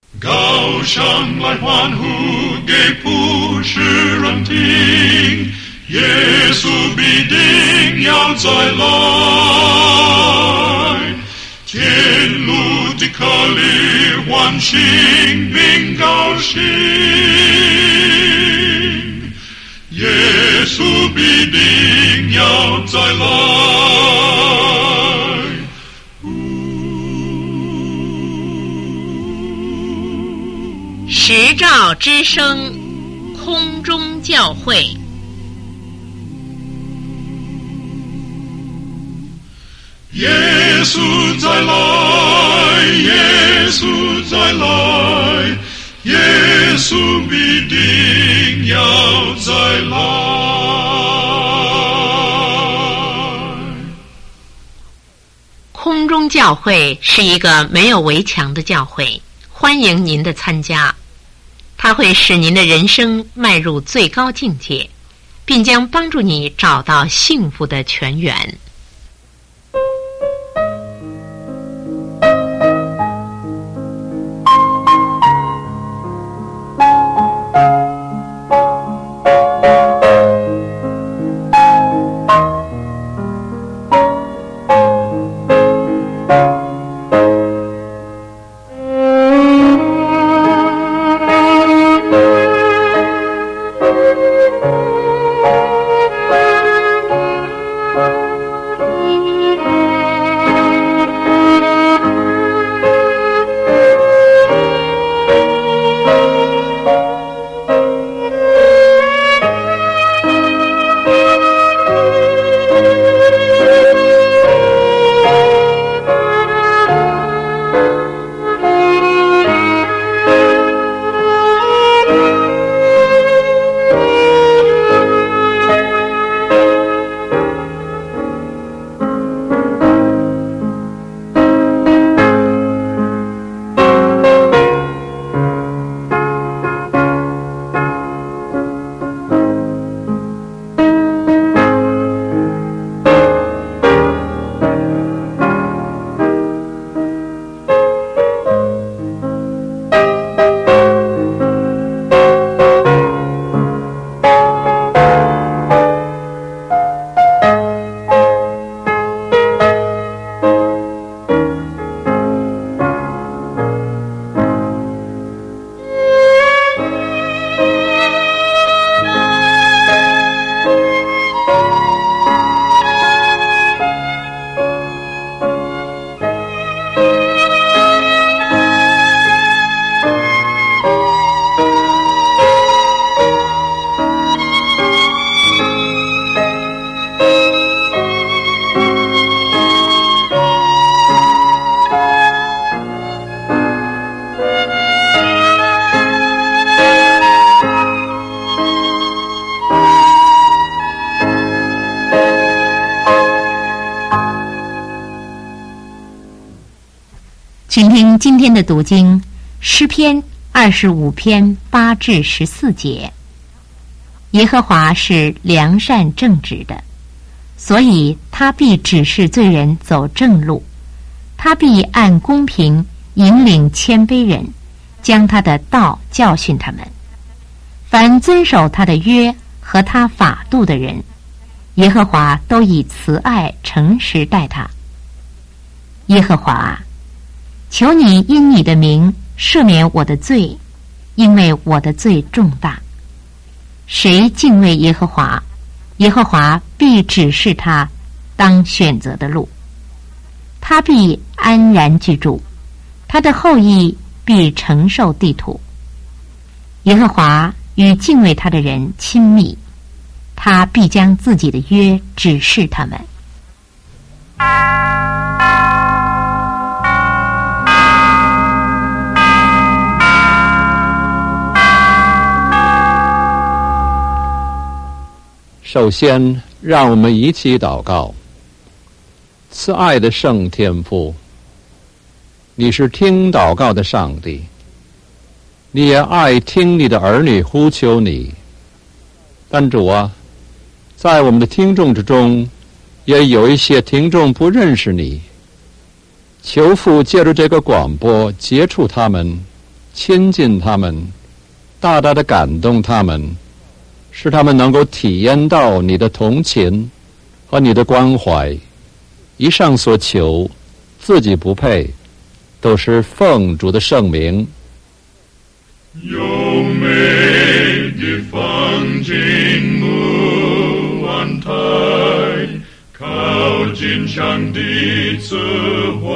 高声来欢呼，给普世人听，耶稣必定要再来，天路的客旅欢欣并高兴，耶稣必定要再来。 时照之声，空中教会。 耶稣再来，耶稣再来，耶稣必定要再来。 空中教会是一个没有围墙的教会，欢迎您的参加。它会使您的人生迈入最高境界，并将帮助你找到幸福的泉源。 请听今天的读经，诗篇25篇8至14节。耶和华是良善正直的，所以他必指示罪人走正路，他必按公平引领谦卑人，将他的道教训他们。凡遵守他的约和他法度的人，耶和华都以慈爱诚实待他。耶和华，求你因你的名赦免我的罪，因为我的罪重大。谁敬畏耶和华，耶和华必指示他当选择的路，他必安然居住，他的后裔必承受地土。耶和华与敬畏他的人亲密，他必将自己的约指示他们。 首先，让我们一起祷告。慈爱的圣天父，你是听祷告的上帝，你也爱听你的儿女呼求你。但主啊，在我们的听众之中，也有一些听众不认识你，求父借着这个广播接触他们， 亲近他们，大大的感动他们，使他们能够体验到你的同情和你的关怀。以上所求，自己不配，都是奉主的圣名。 有美的风景目望台，靠近上帝慈怀，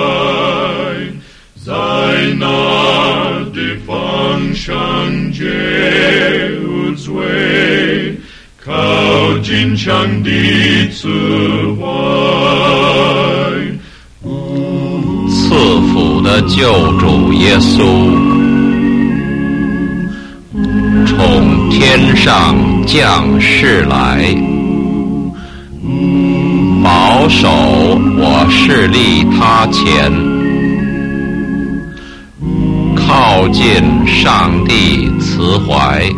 在那的方向皆无罪，靠近上帝慈怀。 赐福的救主耶稣，从天上降世来，保守我势力他前，靠近上帝慈怀。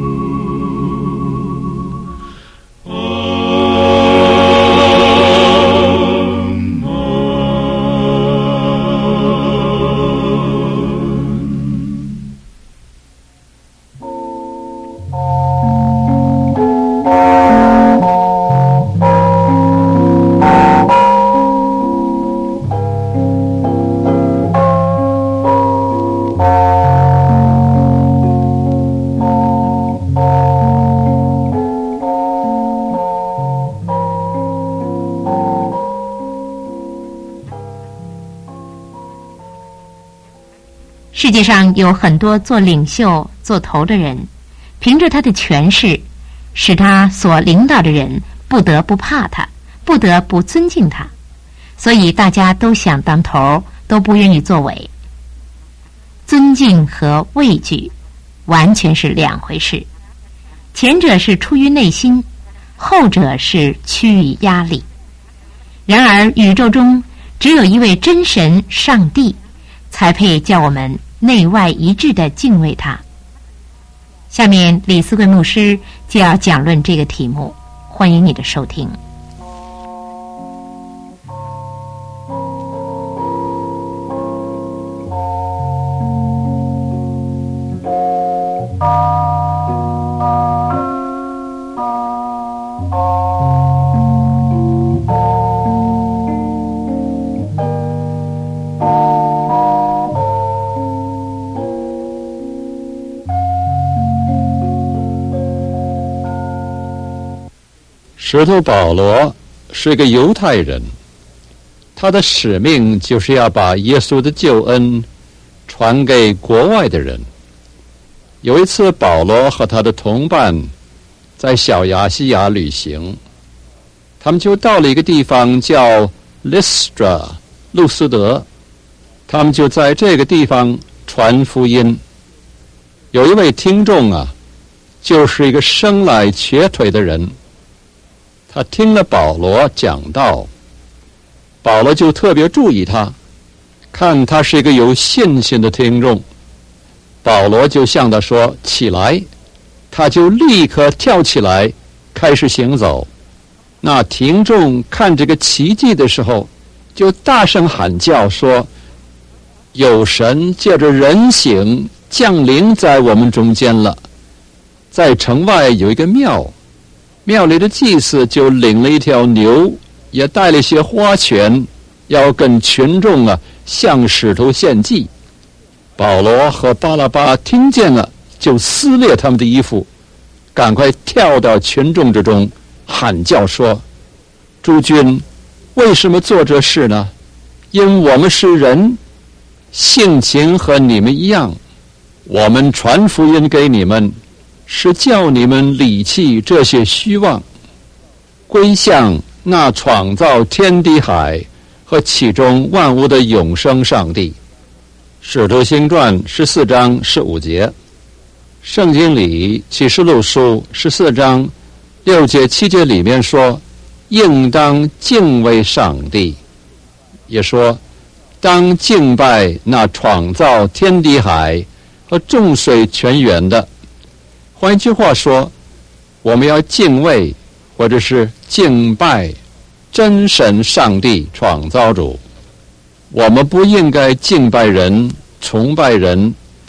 世界上有很多做领袖、做头的人，凭着他的权势，使他所领导的人不得不怕他，不得不尊敬他，所以大家都想当头，都不愿意作为。尊敬和畏惧完全是两回事，前者是出于内心，后者是趋于压力。然而宇宙中只有一位真神上帝，才配叫我们内外一致地敬畏他。下面李思贵牧师就要讲论这个题目，欢迎你的收听。 使徒保罗是一个犹太人，他的使命就是要把耶稣的救恩传给国外的人。有一次，保罗和他的同伴在小亚细亚旅行，他们就到了一个地方叫 Lystra 路斯德，他们就在这个地方传福音。有一位听众就是一个生来瘸腿的人，他听了保罗讲道，保罗就特别注意他，看他是一个有信心的听众，保罗就向他说起来，他就立刻跳起来开始行走。那听众看这个奇迹的时候，就大声喊叫说，有神借着人形降临在我们中间了。在城外有一个庙，庙里的祭司就领了一条牛，也带了一些花圈，要跟群众向使徒献祭。保罗和巴拉巴听见了，就撕裂他们的衣服，赶快跳到群众之中，喊叫说，诸君为什么做这事呢？因我们是人，性情和你们一样，我们传福音给你们，是叫你们离弃这些虚妄，归向那创造天地海和其中万物的永生上帝。使徒行传14章15节，圣经里启示录书14章6节7节里面说，应当敬畏上帝，也说当敬拜那创造天地海和众水泉源的。换一句话说，我们要敬畏或者是敬拜真神上帝创造主。我们不应该敬拜人、崇拜人，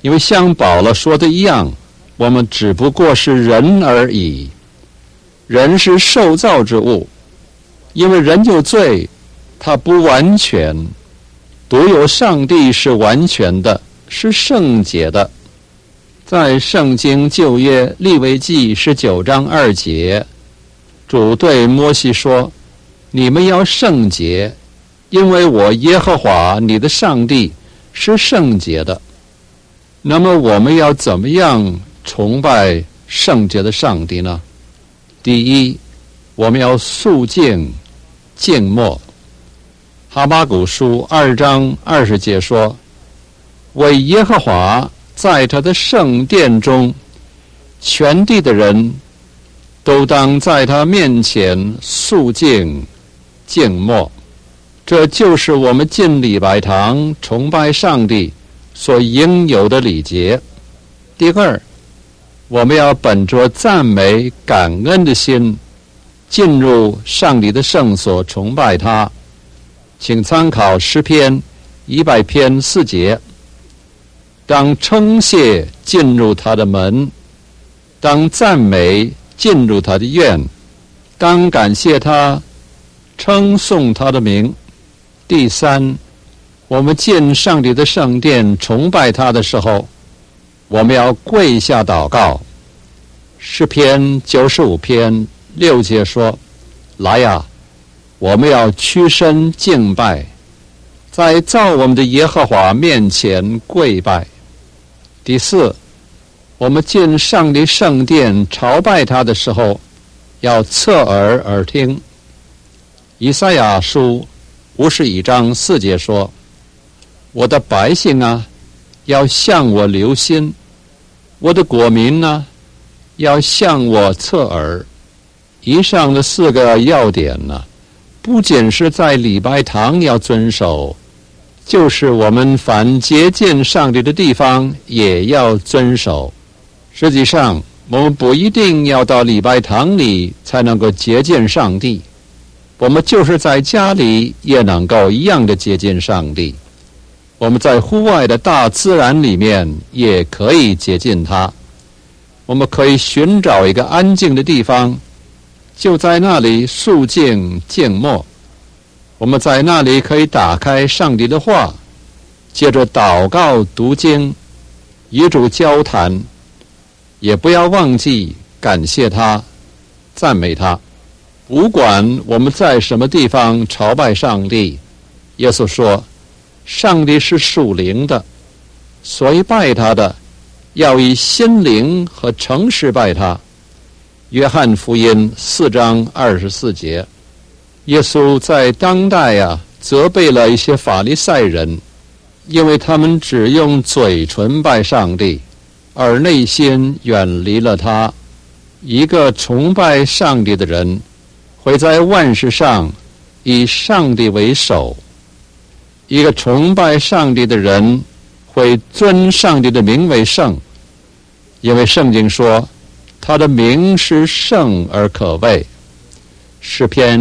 因为像保罗说的一样，我们只不过是人而已。人是受造之物，因为人有罪，他不完全，独有上帝是完全的，是圣洁的。在圣经旧约利未记19章2节，主对摩西说，你们要圣洁，因为我耶和华你的上帝是圣洁的。那么我们要怎么样崇拜圣洁的上帝呢？第一，我们要肃静静默。哈巴谷书2章20节说，为耶和华在他的圣殿中，全地的人都当在他面前肃静静默。这就是我们进礼拜堂崇拜上帝所应有的礼节。第二，我们要本着赞美感恩的心进入上帝的圣所崇拜他。请参考诗篇100篇4节，当称谢进入他的门，当赞美进入他的院，当感谢他，称颂他的名。第三，我们进上帝的圣殿崇拜他的时候，我们要跪下祷告。诗篇95篇6节说，来呀，我们要屈身敬拜，在造我们的耶和华面前跪拜。第四，我们进上帝圣殿朝拜他的时候，要侧耳而听。以赛亚书51章4节说，我的百姓啊，要向我留心，我的国民啊，要向我侧耳。以上的4个要点呢，不仅是在礼拜堂要遵守，就是我们凡接近上帝的地方也要遵守。实际上，我们不一定要到礼拜堂里才能够接近上帝，我们就是在家里也能够一样的接近上帝。我们在户外的大自然里面也可以接近他。我们可以寻找一个安静的地方，就在那里肃静静默。我们在那里可以打开上帝的话，接着祷告读经，与主交谈，也不要忘记感谢他，赞美他。不管我们在什么地方朝拜上帝，耶稣说，上帝是属灵的，所以拜他的要以心灵和诚实拜他。约翰福音4章24节。耶稣在当代责备了一些法利赛人，因为他们只用嘴唇拜上帝，而内心远离了他。一个崇拜上帝的人，会在万事上以上帝为首。一个崇拜上帝的人，会尊上帝的名为圣，因为圣经说，他的名是圣而可畏。诗篇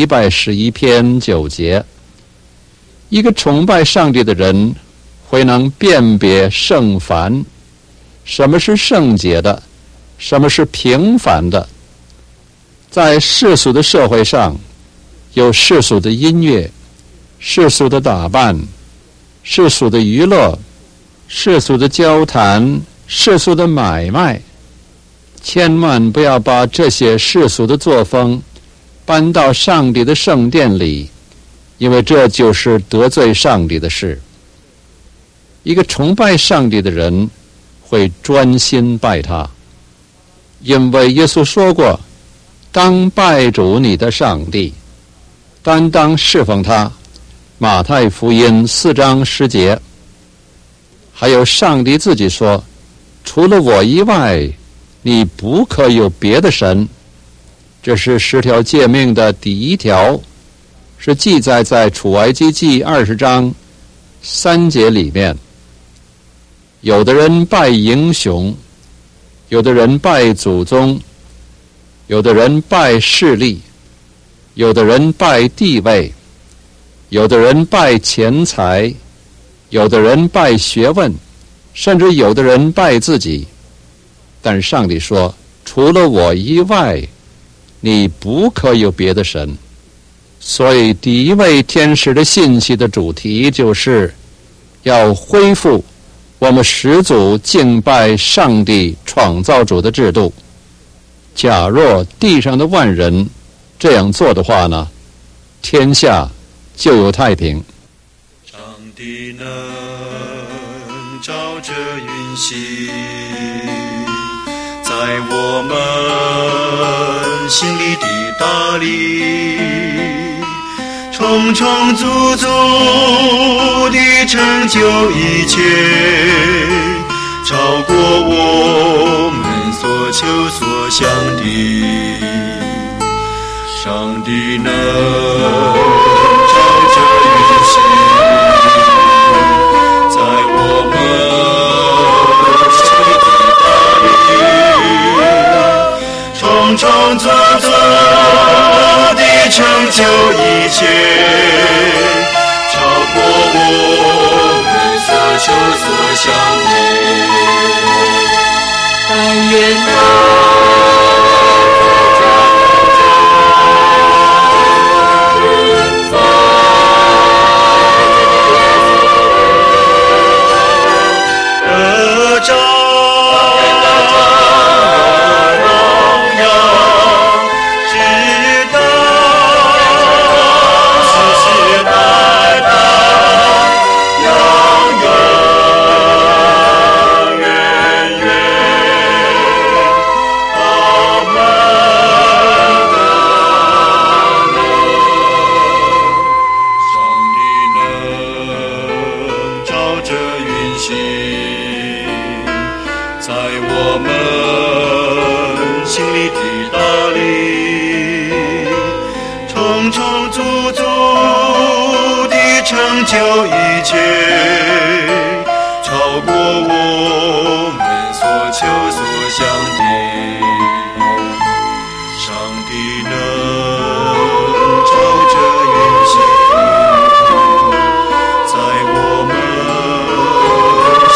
111篇9节。一个崇拜上帝的人，会能辨别圣凡，什么是圣洁的，什么是平凡的。在世俗的社会上，有世俗的音乐，世俗的打扮，世俗的娱乐，世俗的交谈，世俗的买卖。千万不要把这些世俗的作风搬到上帝的圣殿里，因为这就是得罪上帝的事。一个崇拜上帝的人会专心拜他，因为耶稣说过，当拜主你的上帝，单当侍奉他。马太福音4章10节。还有上帝自己说，除了我以外，你不可有别的神。这是10条诫命的第1条，是记载在出埃及记20章3节里面。有的人拜英雄，有的人拜祖宗，有的人拜势力，有的人拜地位，有的人拜钱财，有的人拜学问， 甚至有的人拜自己。但上帝说，除了我以外，你不可有别的神。所以第一位天使的信息的主题就是要恢复我们始祖敬拜上帝创造主的制度。假若地上的万人这样做的话呢，天下就有太平。 上帝能照着运行在我们心里的大力，充充足足地成就一切，超过我们所求所想的。上帝能照着运行在我们心里的大力，充充足足地成就一切，超过我们所求所想的。但愿他就一切，超过我们所求所想的。上帝能照着运行在我们心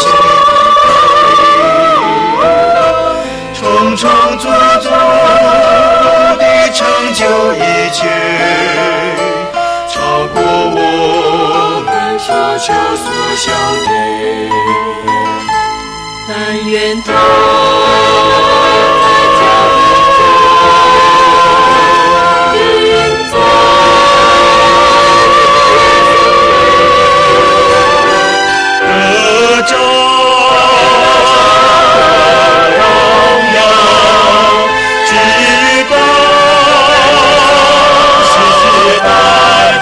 里的大力，充充足足地成就一切，超过我所求所想的。但愿他在教会中运作，得着荣耀，直到世世代代。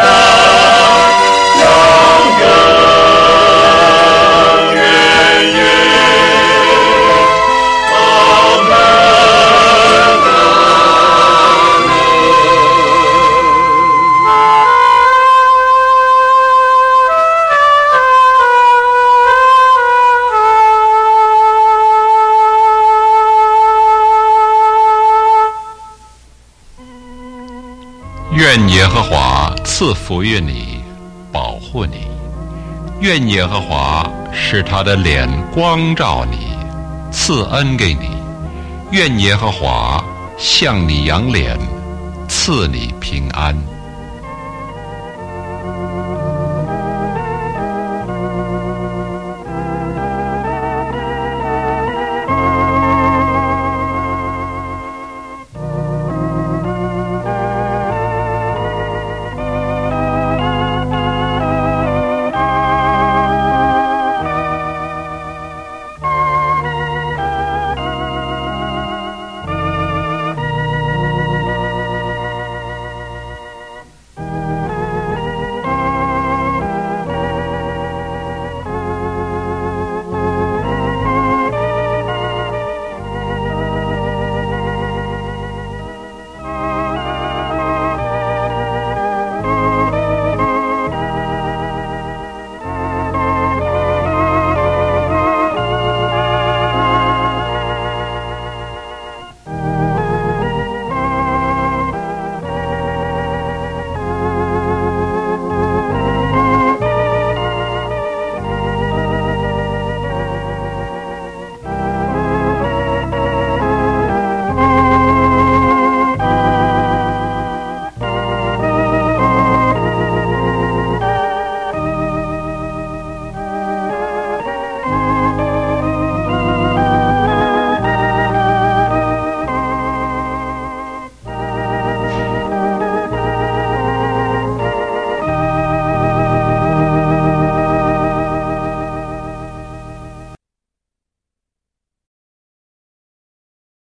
愿耶和华赐福于你，保护你。愿耶和华使他的脸光照你，赐恩给你。愿耶和华向你扬脸，赐你平安。